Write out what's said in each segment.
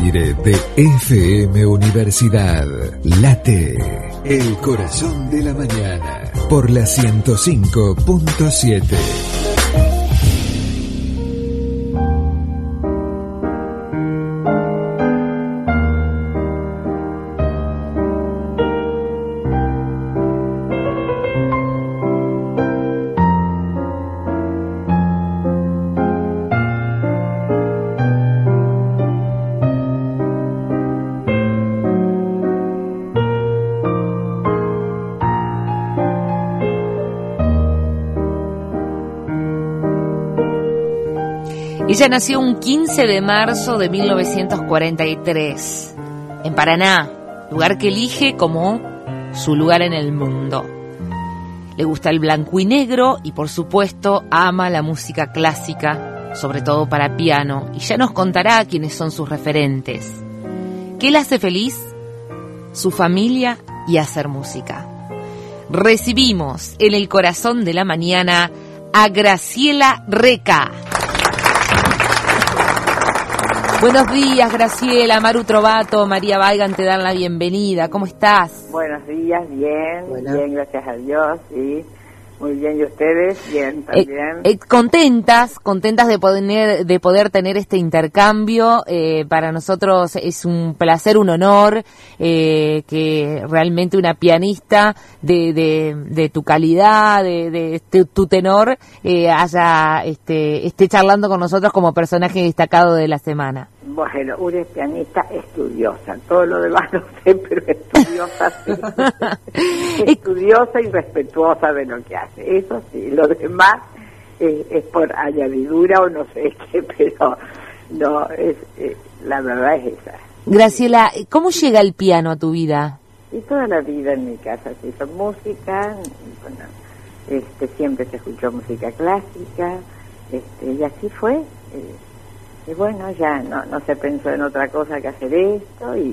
aire de FM Universidad. Late el corazón de la mañana por la 105.7. Ella nació un 15 de marzo de 1943, en Paraná, lugar que elige como su lugar en el mundo. Le gusta el blanco y negro y, por supuesto, ama la música clásica, sobre todo para piano, y ya nos contará quiénes son sus referentes. ¿Qué la hace feliz? Su familia y hacer música. Recibimos en el corazón de la mañana a Graciela Reca. Buenos días, Graciela. Maru Trovato, María Weigand te dan la bienvenida. ¿Cómo estás? Buenos días, bien, bien, gracias a Dios, sí. Muy bien, ¿y ustedes? Bien, también. Contentas de poder tener este intercambio. Para nosotros es un placer, un honor que realmente una pianista de tu calidad, de tu tenor, esté charlando con nosotros como personaje destacado de la semana. Bueno, una es pianista estudiosa, todo lo demás no sé, pero estudiosa sí. Estudiosa y respetuosa de lo que hace, eso sí, lo demás es por añadidura o no sé qué, pero no, la verdad es esa. Graciela, ¿cómo llega el piano a tu vida? Y toda la vida en mi casa se hizo música, bueno, siempre se escuchó música clásica, y así fue. Y bueno, ya no se pensó en otra cosa que hacer esto, y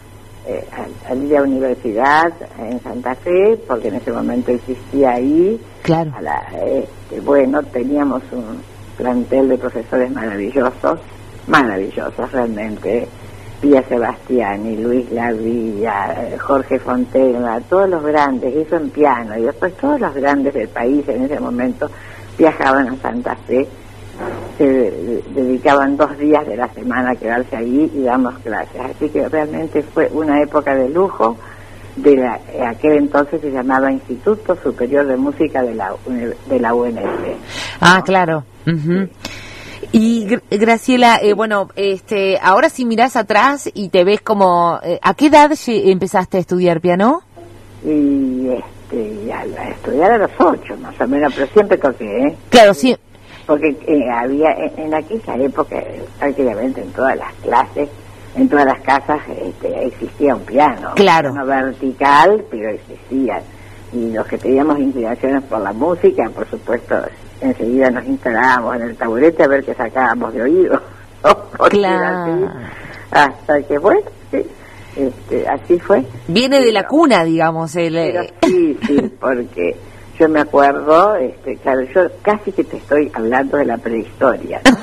al ir a la universidad en Santa Fe, porque en ese momento existía ahí, claro. Bueno, teníamos un plantel de profesores maravillosos realmente, Pía Sebastiani, Luis Lavilla, Jorge Fontena, todos los grandes, eso en piano, y después todos los grandes del país en ese momento viajaban a Santa Fe, se dedicaban 2 días de la semana a quedarse allí y damos clases, así que realmente fue una época de lujo. Aquel entonces se llamaba Instituto Superior de Música de la UNF. Ah, claro. Uh-huh. Y Graciela, bueno, ahora si mirás atrás y te ves como, ¿a qué edad empezaste a estudiar piano? Y a estudiar a los 8 más o menos, pero siempre toqué, ¿eh? Claro, sí. Porque había en aquella época prácticamente en todas las clases, en todas las casas existía un piano, claro. Un piano vertical, pero existía, y los que teníamos inclinaciones por la música, por supuesto, enseguida nos instalábamos en el taburete a ver qué sacábamos de oído, claro. Hasta que bueno, sí, así fue. Viene de la cuna, digamos, Pero sí, porque yo me acuerdo, claro, yo casi que te estoy hablando de la prehistoria, ¿no?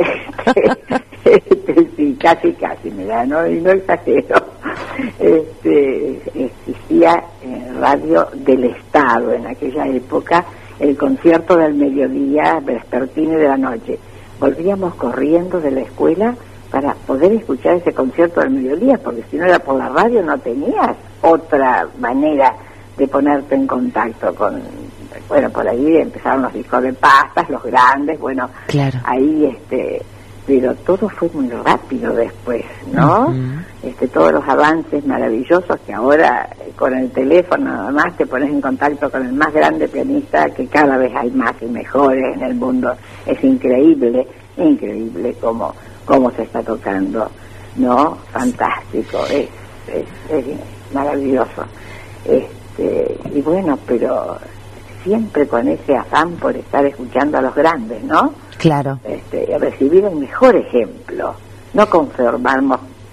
Sí, casi, mira, no exagero. Existía radio del Estado en aquella época, el concierto del mediodía, vespertino y de la noche. Volvíamos corriendo de la escuela para poder escuchar ese concierto del mediodía, porque si no era por la radio no tenías otra manera de ponerte en contacto con, bueno, por ahí empezaron los discos de pastas, los grandes, bueno, claro. Ahí pero todo fue muy rápido después, ¿no? Uh-huh. Todos los avances maravillosos que ahora con el teléfono nada más te pones en contacto con el más grande pianista, que cada vez hay más y mejores en el mundo. Es increíble cómo se está tocando, ¿no? Fantástico, es maravilloso. Y bueno, pero siempre con ese afán por estar escuchando a los grandes, ¿no? Claro. Recibir el mejor ejemplo, no conformarnos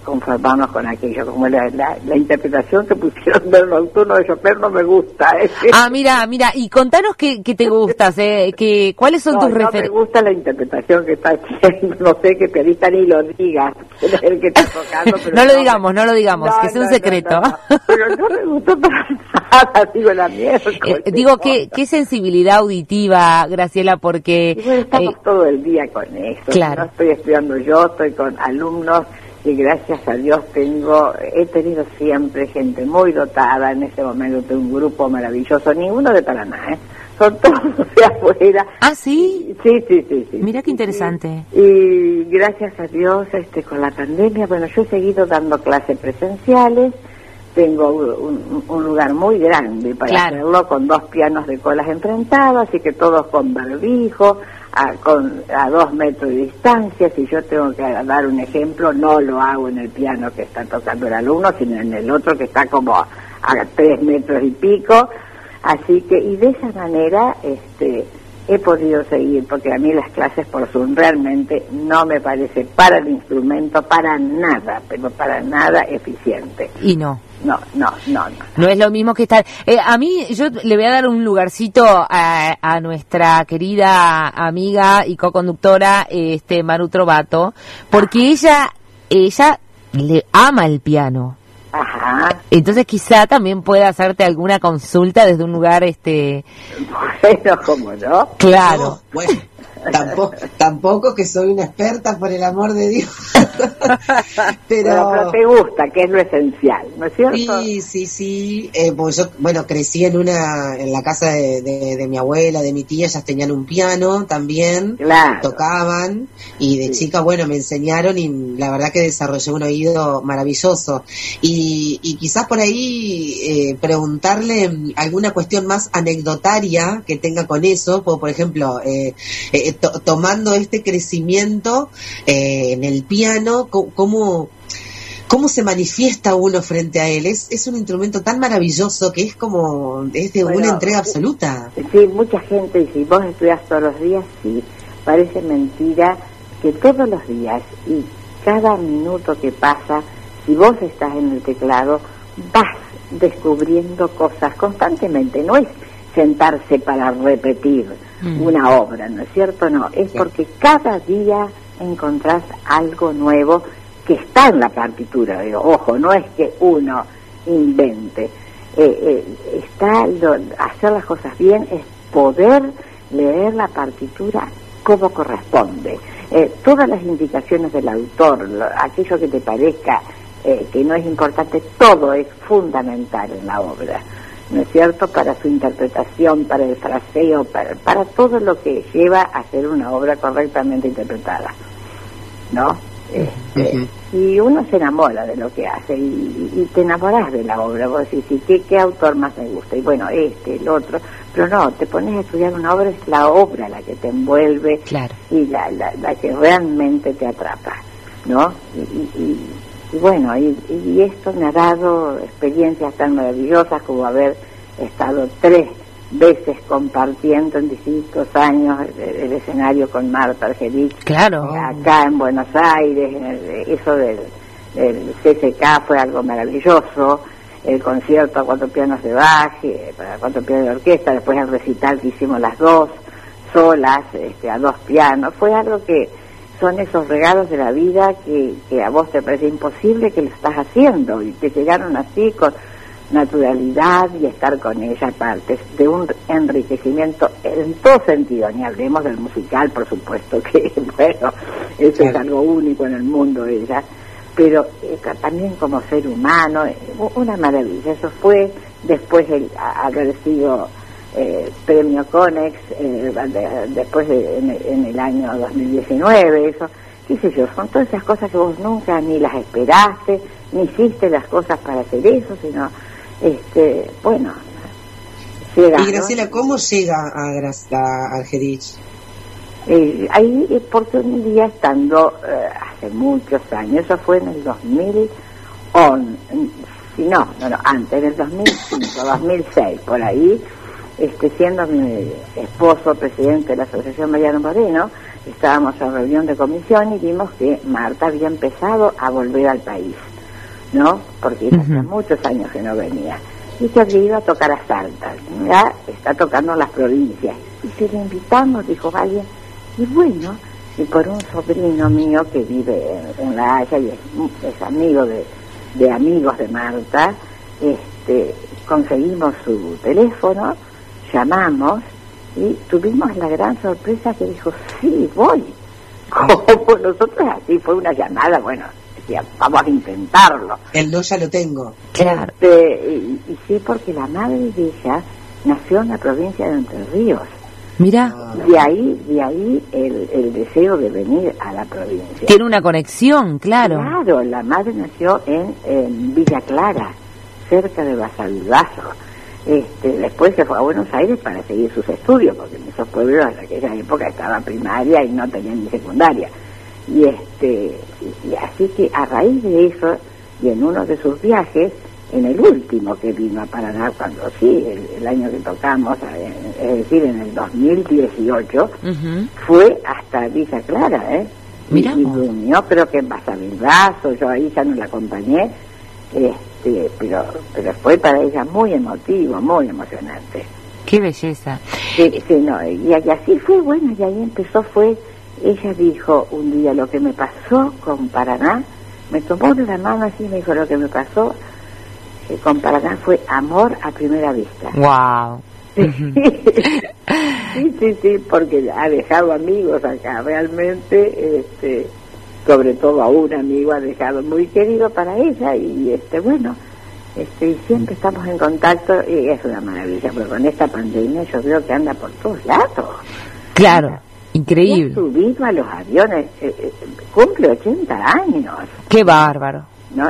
conformarnos con aquello, como la interpretación que pusieron del nocturno de Chopin no me gusta. Mira, y contanos qué te gustas, ¿cuáles son tus referencias? No me gusta la interpretación que está haciendo, no sé qué pianista ni lo digas, el que está tocando. Pero no lo digamos, que sea un secreto. No. Pero no me gustó para nada, digo, la miércoles. Digo, qué sensibilidad auditiva, Graciela, porque... Y bueno, estamos todo el día con esto. Claro. No estoy estudiando yo, estoy con alumnos y gracias a Dios he tenido siempre gente muy dotada. En este momento tengo un grupo maravilloso, ninguno de Paraná, son todos de afuera. ¿Ah, sí? Sí. Mira qué interesante. Sí. Y gracias a Dios, con la pandemia, bueno, yo he seguido dando clases presenciales, tengo un lugar muy grande para hacerlo, con 2 pianos de colas enfrentados, así que todos con barbijo, a 2 metros de distancia. Si yo tengo que dar un ejemplo, no lo hago en el piano que está tocando el alumno, sino en el otro que está como a 3 metros y pico. Así que, y de esa manera he podido seguir, porque a mí las clases por Zoom realmente no me parece para el instrumento para nada, pero para nada eficiente. Y no. No. No es lo mismo que estar... a mí, yo le voy a dar un lugarcito a nuestra querida amiga y coconductora, Manu Trovato, porque ella le ama el piano. Ajá. Entonces quizá también pueda hacerte alguna consulta desde un lugar, Bueno, ¿cómo no? Claro. No, bueno, tampoco que soy una experta, por el amor de Dios. pero te gusta, que es lo esencial, ¿no es cierto? Sí. Pues yo, crecí en la casa de mi abuela, de mi tía, ellas tenían un piano también, claro. Tocaban, y de chica, me enseñaron, y la verdad que desarrollé un oído maravilloso. Y quizás por ahí preguntarle alguna cuestión más anecdotaria que tenga con eso, por ejemplo, tomando este crecimiento en el piano, ¿cómo se manifiesta uno frente a él? Es un instrumento tan maravilloso que es de una entrega absoluta. Sí, mucha gente dice, ¿vos estudias todos los días? Sí, parece mentira que todos los días y cada minuto que pasa, si vos estás en el teclado, vas descubriendo cosas constantemente. No es sentarse para repetir una obra, ¿no es cierto? No, es porque cada día encontrás algo nuevo que está en la partitura. Ojo, no es que uno invente. Hacer las cosas bien es poder leer la partitura como corresponde. Todas las indicaciones del autor, aquello que te parezca que no es importante, todo es fundamental en la obra, ¿no es cierto? Para su interpretación, para el fraseo, para todo lo que lleva a ser una obra correctamente interpretada, ¿no? Y uno se enamora de lo que hace y te enamoras de la obra. Vos decís, ¿qué autor más me gusta? Y bueno, el otro, pero no, te pones a estudiar una obra, es la obra la que te envuelve, claro, y la que realmente te atrapa, ¿no? Y bueno, y esto me ha dado experiencias tan maravillosas como haber estado 3 veces compartiendo en distintos años el escenario con Marta Argerich, claro, acá en Buenos Aires. Eso del CCK fue algo maravilloso, el concierto a 4 pianos de Bach, para 4 pianos de orquesta, después el recital que hicimos las 2 solas, a 2 pianos, fue algo que son esos regalos de la vida que a vos te parece imposible, que lo estás haciendo, y te llegaron así con naturalidad, y estar con ella aparte de un enriquecimiento en todo sentido. Ni hablemos del musical, por supuesto, que bueno, eso es algo único en el mundo ella, pero también como ser humano, una maravilla. Eso fue después de haber sido premio Conex, después en el año 2019, eso, qué sé yo, son todas esas cosas que vos nunca ni las esperaste, ni hiciste las cosas para hacer eso, sino, bueno, llega. Y Graciela, ¿cómo llega a Argerich? Ahí, porque un día estando, hace muchos años, eso fue en el 2011, antes, en el 2005, 2006, por ahí, siendo mi esposo presidente de la Asociación Mariano Moreno, estábamos en reunión de comisión y vimos que Marta había empezado a volver al país, ¿no? Porque ella hacía muchos años que no venía. Y que había ido a tocar a Salta, ya está tocando en las provincias. Y si le invitamos, dijo, vaya, y bueno, y por un sobrino mío que vive en La Haya y es amigo de amigos de Marta, conseguimos su teléfono, llamamos y tuvimos la gran sorpresa que dijo, sí, voy. Como nosotros así, fue una llamada, bueno, decía, vamos a intentarlo. El no ya lo tengo. Claro. Y sí, porque la madre de ella nació en la provincia de Entre Ríos. Mira. De ahí el deseo de venir a la provincia. Tiene una conexión, claro. Claro, la madre nació en Villa Clara, cerca de Basavilbaso. Después se fue a Buenos Aires para seguir sus estudios, porque en esos pueblos en aquella época estaba primaria y no tenían ni secundaria. Y así que a raíz de eso, y en uno de sus viajes, en el último que vino a Paraná, cuando el año que tocamos, es decir, en el 2018, fue hasta Villa Clara, Mirá. Y durmió, creo que en Basavilbaso, yo ahí ya no la acompañé, pero fue para ella muy emotivo, muy emocionante. Qué belleza. Sí, no, y así fue, bueno, y ahí empezó, ella dijo un día, lo que me pasó con Paraná, me tomó de la mano así y me dijo, lo que me pasó con Paraná fue amor a primera vista. Wow. Sí, porque ha dejado amigos acá, realmente, sobre todo a un amigo ha dejado muy querido para ella y bueno, y siempre estamos en contacto y es una maravilla, pero con esta pandemia yo veo que anda por todos lados. Claro, increíble. Ha subido a los aviones, cumple 80 años. Qué bárbaro. No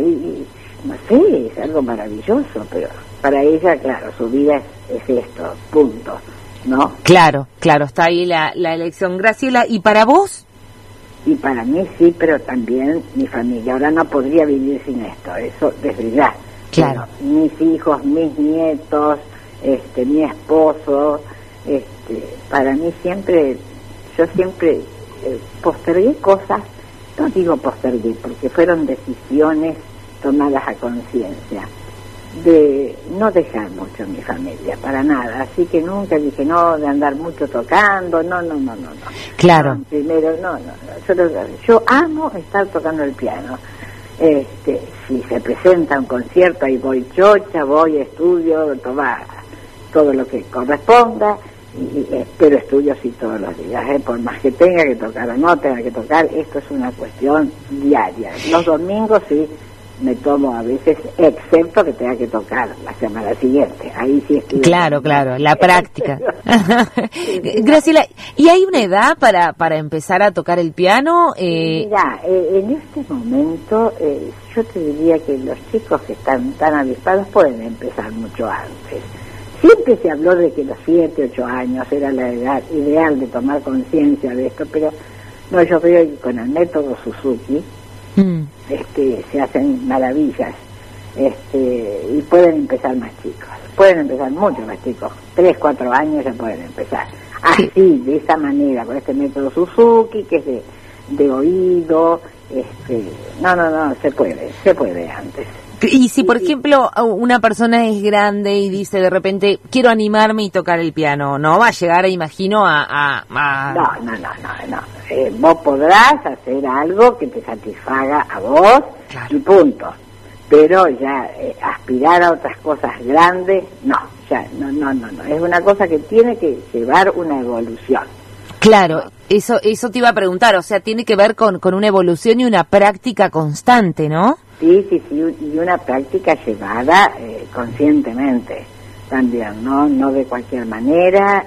sé, es algo maravilloso, pero para ella, claro, su vida es esto, punto, ¿no? Claro, está ahí la elección. Graciela, ¿y para vos? Y para mí sí, pero también mi familia. Ahora no podría vivir sin esto, eso desde ya. Claro. Pero mis hijos, mis nietos, mi esposo, para mí yo siempre postergué cosas, no digo postergué, porque fueron decisiones tomadas a conciencia, de no dejar mucho a mi familia, para nada, así que nunca dije no, de andar mucho tocando, no. Claro. No, primero, no, yo amo estar tocando el piano, si se presenta un concierto, ahí voy chocha, voy, estudio, tomar todo lo que corresponda, pero estudio sí todos los días, por más que tenga que tocar o no tenga que tocar, esto es una cuestión diaria. Los domingos sí me tomo a veces, excepto que tenga que tocar la semana siguiente, ahí sí estoy. Claro, la práctica. Graciela, ¿y hay una edad para empezar a tocar el piano? Mira, en este momento yo te diría que los chicos que están tan avispados pueden empezar mucho antes. Siempre se habló de que los 7, 8 años era la edad ideal de tomar conciencia de esto, pero no, yo veo que con el método Suzuki se hacen maravillas, y pueden empezar más chicos, pueden empezar mucho más chicos, 3, 4 años ya pueden empezar, así, de esa manera, con este método Suzuki, que es de oído, no, se puede antes. Y si, por ejemplo, una persona es grande y dice de repente, quiero animarme y tocar el piano, ¿no? Va a llegar, imagino, a... No. Vos podrás hacer algo que te satisfaga a vos, claro, y punto. Pero ya aspirar a otras cosas grandes, no. Es una cosa que tiene que llevar una evolución. Claro, eso te iba a preguntar, o sea, tiene que ver con una evolución y una práctica constante, ¿no? Sí, y una práctica llevada conscientemente también, no de cualquier manera,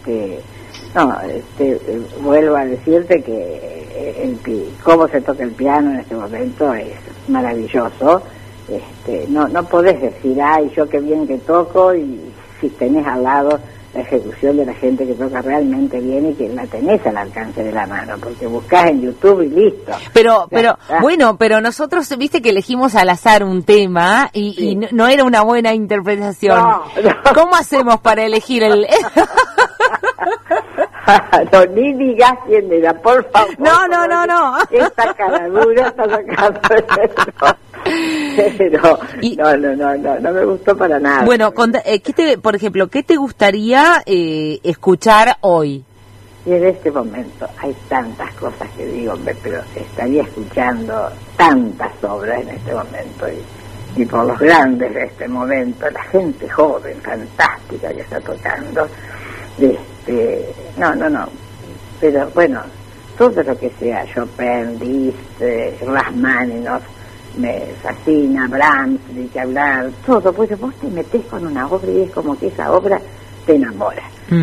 vuelvo a decirte que cómo se toca el piano en este momento es maravilloso, no podés decir, ay, yo qué bien que toco, y si tenés al lado la ejecución de la gente que toca realmente bien y que la tenés al alcance de la mano, porque buscás en YouTube y listo. Pero nosotros, viste que elegimos al azar un tema y no era una buena interpretación. No. ¿Cómo hacemos para elegir el...? No, ni digas quién era, por favor. No. Esta cara dura está sacando pero no me gustó para nada. Bueno, por ejemplo, ¿qué te gustaría escuchar hoy? Y en este momento hay tantas cosas que digo, pero estaría escuchando tantas obras en este momento y por los grandes de este momento, la gente joven, fantástica que está tocando. No, pero bueno, todo lo que sea Chopin, Liszt, Rachmaninoff, me fascina, Brahms, ni que hablar, todo, pues vos te metés con una obra y es como que esa obra te enamora.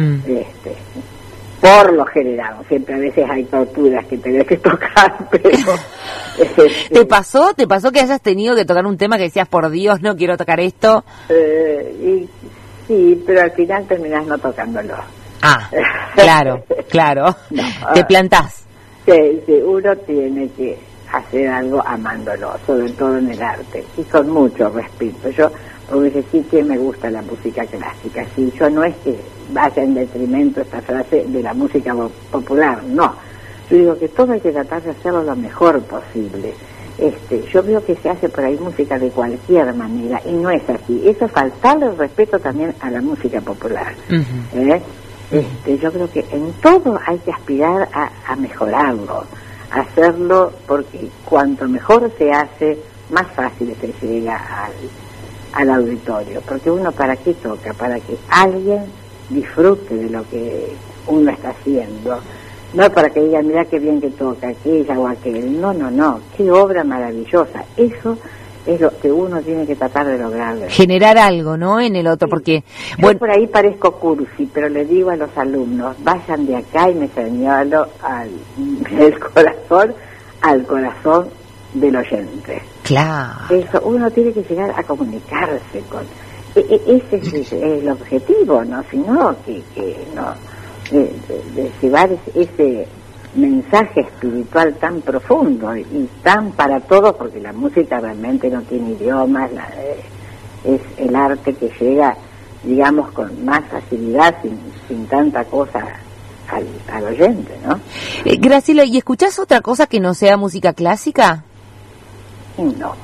Por lo general, siempre a veces hay torturas que tenés que tocar, pero... ¿Te pasó que hayas tenido que tocar un tema que decías, por Dios, no quiero tocar esto? Y sí, pero al final terminás no tocándolo. Ah, claro. No, te plantás. Sí, uno tiene que hacer algo amándolo, sobre todo en el arte, y con mucho respeto. Porque sí que me gusta la música clásica, sí, yo no es que vaya en detrimento esta frase de la música popular, no. Yo digo que todo hay que tratar de hacerlo lo mejor posible. Yo veo que se hace por ahí música de cualquier manera, y no es así. Eso es faltarle el respeto también a la música popular. Yo creo que en todo hay que aspirar a mejorarlo, a hacerlo, porque cuanto mejor se hace, más fácil se llega al auditorio, porque uno para qué toca, para que alguien disfrute de lo que uno está haciendo, no para que digan mira qué bien que toca aquella o aquel, no, qué obra maravillosa. Eso es lo que uno tiene que tratar de lograr. Generar algo, ¿no? En el otro, porque... Yo por ahí parezco cursi, pero le digo a los alumnos, vayan de acá y me señalo del corazón al corazón del oyente. Claro. Eso, uno tiene que llegar a comunicarse con... Ese es el objetivo, ¿no? Sino que no... de llevar ese mensaje espiritual tan profundo y tan para todos, porque la música realmente no tiene idiomas, es el arte que llega, digamos, con más facilidad, sin tanta cosa al oyente, ¿no? Graciela, ¿y escuchás otra cosa que no sea música clásica? No.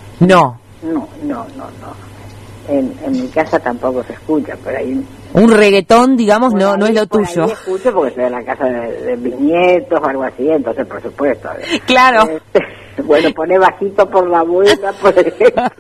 En mi casa tampoco se escucha, por ahí... Un reggaetón, digamos, no es lo tuyo. Ahí escucho porque estoy en la casa de mis nietos o algo así, entonces por supuesto. Claro. Bueno, pone bajito por la abuela, por ejemplo.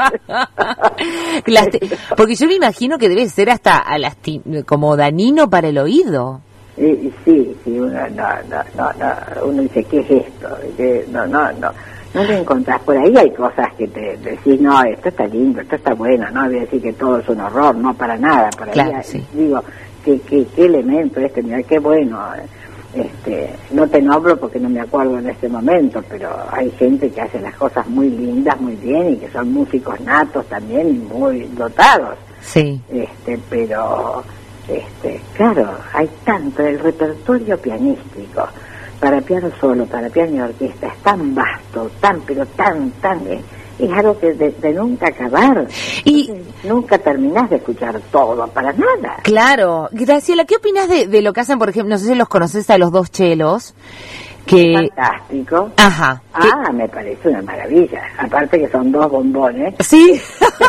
Porque yo me imagino que debe ser hasta como dañino para el oído. Sí, uno uno dice, ¿qué es esto? No lo encontrás. Por ahí hay cosas que te decís, no, esto está lindo, esto está bueno, no voy a decir que todo es un horror, no, para nada. Por ahí claro, sí. Digo, ¿qué elemento mira, qué bueno. No te nombro porque no me acuerdo en este momento, pero hay gente que hace las cosas muy lindas, muy bien, y que son músicos natos también, y muy dotados. Sí. Pero, claro, hay tanto, el repertorio pianístico, para piano solo, para piano y orquesta, es tan vasto, tan es algo que de nunca acabar. Y nunca terminás de escuchar todo, para nada. Claro. Graciela, ¿qué opinas de lo que hacen, por ejemplo, no sé si los conoces a los dos chelos? Fantástico. Ajá. Me parece una maravilla. Aparte que son dos bombones. Sí.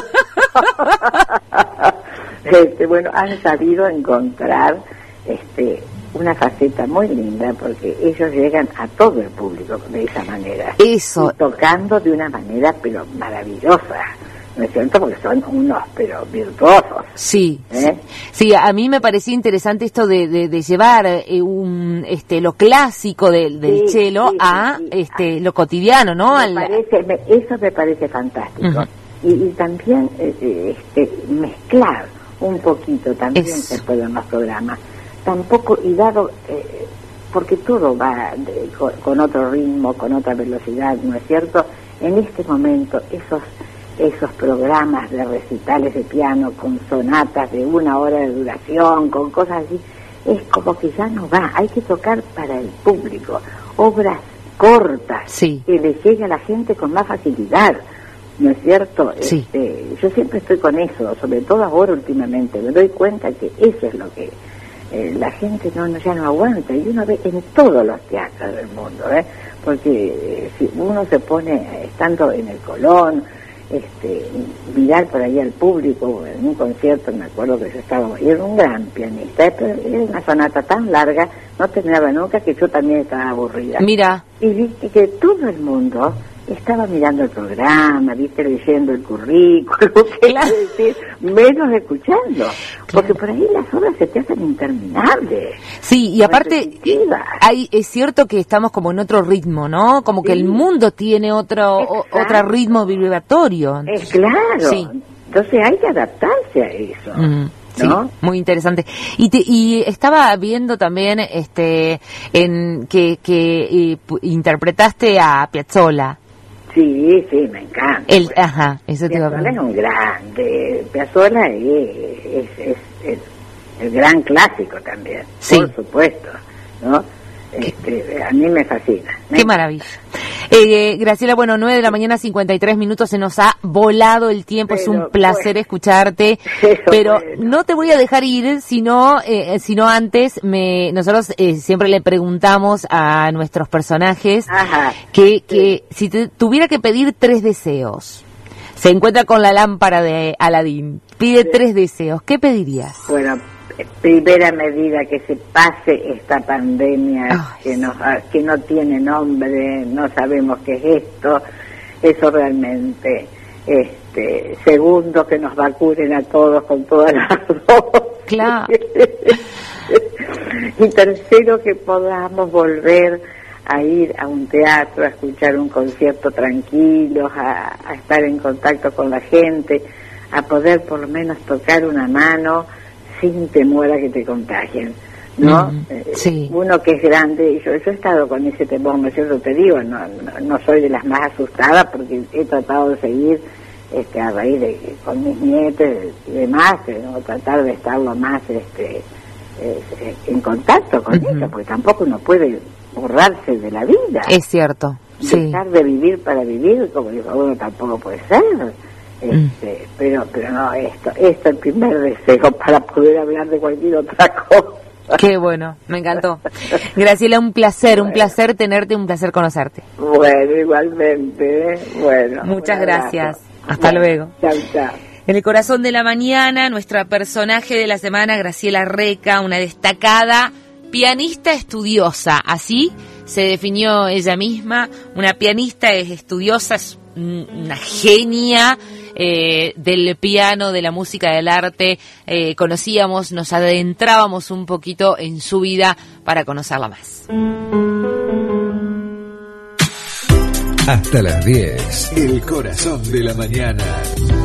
Bueno, han sabido encontrar una faceta muy linda, porque ellos llegan a todo el público de esa manera. Eso. Y tocando de una manera pero maravillosa, ¿no es cierto? Porque son unos pero virtuosos. Sí. Sí, a mí me parecía interesante esto de llevar lo clásico del cello a lo cotidiano, ¿no? Eso me parece fantástico. Uh-huh. Y también mezclar un poquito también se puede en los programas. Tampoco, y dado, porque todo va con otro ritmo, con otra velocidad, ¿no es cierto? En este momento, esos programas de recitales de piano con sonatas de 1 hora de duración, con cosas así, es como que ya no va. Hay que tocar para el público obras cortas, sí, que le llegue a la gente con más facilidad, ¿no es cierto? Sí. Yo siempre estoy con eso, sobre todo ahora últimamente, me doy cuenta que eso es lo que la gente ya no aguanta, y uno ve en todos los teatros del mundo, porque si uno se pone, estando en el Colón, mirar por ahí al público, en un concierto, me acuerdo que yo estaba, y era un gran pianista, pero era una sonata tan larga, no terminaba nunca, que yo también estaba aburrida. Mira. Y viste que todo el mundo estaba mirando el programa, viste, leyendo el currículum, Claro. decir, menos escuchando, porque por ahí las obras se te hacen interminables. Sí, y aparte es cierto que estamos como en otro ritmo, ¿no? Como que el mundo tiene otro ritmo vibratorio. Claro, sí. Entonces hay que adaptarse a eso. Sí, ¿no? Muy interesante. Y estaba viendo también en que interpretaste a Piazzolla. Sí, me encanta. Eso te iba a Piazzolla preguntar. es un grande. Piazzolla es el gran clásico también, Sí. por supuesto, ¿no? A mí me fascina. Qué maravilla. Graciela, 9:53 a.m, se nos ha volado el tiempo, es un placer escucharte, pero no te voy a dejar ir, sino antes, nosotros siempre le preguntamos a nuestros personajes que si te tuviera que pedir 3 deseos, se encuentra con la lámpara de Aladín, pide 3 deseos, ¿qué pedirías? Bueno, primera medida, que se pase esta pandemia que no tiene nombre, no sabemos qué es esto, eso realmente. Segundo, que nos vacunen a todos con todas las dosis. Claro. Y tercero, que podamos volver a ir a un teatro, a escuchar un concierto tranquilos, a estar en contacto con la gente, a poder por lo menos tocar una mano sin temor a que te contagien, ¿no? Sí. Uno que es grande, yo he estado con ese temor, ¿no es cierto? Te digo, no soy de las más asustadas, porque he tratado de seguir a raíz de con mis nietos y demás, ¿no? Tratar de estar lo más en contacto con ellos, porque tampoco uno puede borrarse de la vida. Es cierto, sí. Dejar de vivir para vivir, como digo, uno tampoco puede ser. Pero no, esto es el primer deseo para poder hablar de cualquier otra cosa. Qué bueno, me encantó. Graciela, un placer tenerte, un placer conocerte. Bueno, igualmente, bueno. Muchas gracias. Hasta luego. Chao. En el corazón de la mañana, nuestra personaje de la semana, Graciela Reca, una destacada pianista estudiosa, así se definió ella misma, una pianista estudiosa, es una genia del piano, de la música, del arte. Nos adentrábamos un poquito en su vida para conocerla más. Hasta las 10, el corazón de la mañana.